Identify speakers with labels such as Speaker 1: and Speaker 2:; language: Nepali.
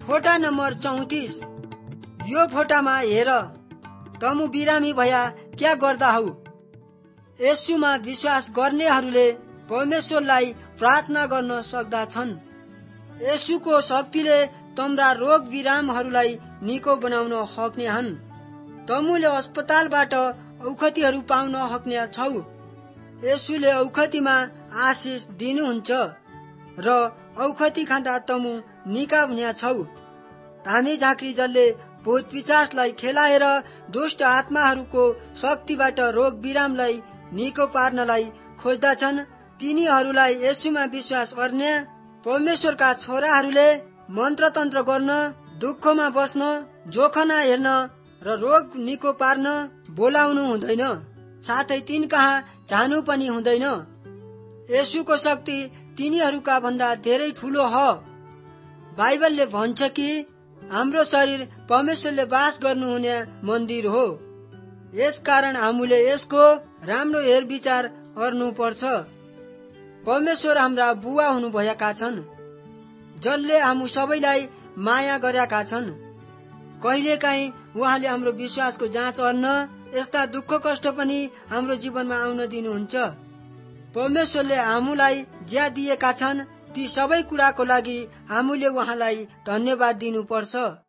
Speaker 1: फोटा नम्बर 34। यो फोटामा हेर, तमु बिरामी भया क्या गर्दा हौ। येशूमा विश्वास गर्नेहरूले परमेश्वरलाई प्रार्थना गर्न सक्दछन्। येशूको शक्तिले तम्रा रोग बिरामहरूलाई निको बनाउन सक्ने हन्। तमुले अस्पतालबाट औखतिहरू पाउन सक्ने छौ। येशूले औखतिमा आशिष दिनुहुन्छ र औखति खाँदा तमु निका हुने छौ। धामी झाँक्री जसले भूत पिशाचलाई खेलाएर दुष्ट आत्माहरूको शक्तिबाट रोग बिरामलाई निको पार्नलाई खोज्दछन्, तिनीहरूलाई येशूमा विश्वास गर्ने परमेश्वरका छोराहरूले मन्त्रतन्त्र गर्न, दुःखमा बस्न, जोखना हेर्न र रोग निको पार्न बोलाउनु हुँदैन, साथै तिनकहाँ जानु पनि हुँदैन। येशूको शक्ति तिनीहरूका भन्दा धेरै ठूलो हो। बाइबलले भन्छ कि हाम्रो शरीर परमेश्वरले बास गर्नुहुने मन्दिर हो। यसकारण हामीले यसको राम्रो हेरविचार गर्नुपर्छ। परमेश्वर हाम्रा बुवा हुनुभएका छन्, जसले हामी सबैलाई माया गरेका छन्। कहिलेकाहीँ उहाँले हाम्रो विश्वासको जाँच गर्न यस्ता दुःख कष्ट पनि हाम्रो जीवनमा आउन दिनुहुन्छ। परमेश्वरले हामीलाई ज्या दिएका छन्, ती सबै कुराको लागि हामीले उहाँलाई धन्यवाद दिनुपर्छ।